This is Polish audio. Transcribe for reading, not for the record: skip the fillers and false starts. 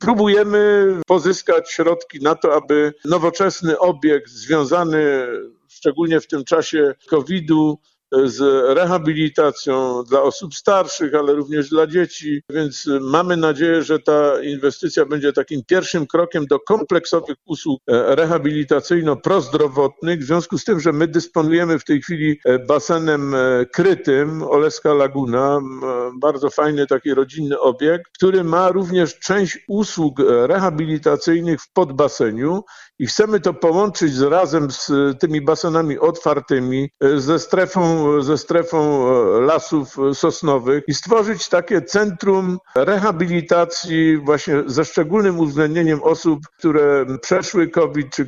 próbujemy pozyskać środki na to, aby nowoczesny obiekt związany szczególnie w tym czasie COVID-u z rehabilitacją dla osób starszych, ale również dla dzieci, więc mamy nadzieję, że ta inwestycja będzie takim pierwszym krokiem do kompleksowych usług rehabilitacyjno-prozdrowotnych, w związku z tym, że my dysponujemy w tej chwili basenem krytym Oleska Laguna, bardzo fajny taki rodzinny obiekt, który ma również część usług rehabilitacyjnych w podbaseniu i chcemy to połączyć razem z tymi basenami otwartymi, ze strefą lasów sosnowych i stworzyć takie centrum rehabilitacji właśnie ze szczególnym uwzględnieniem osób, które przeszły COVID, czy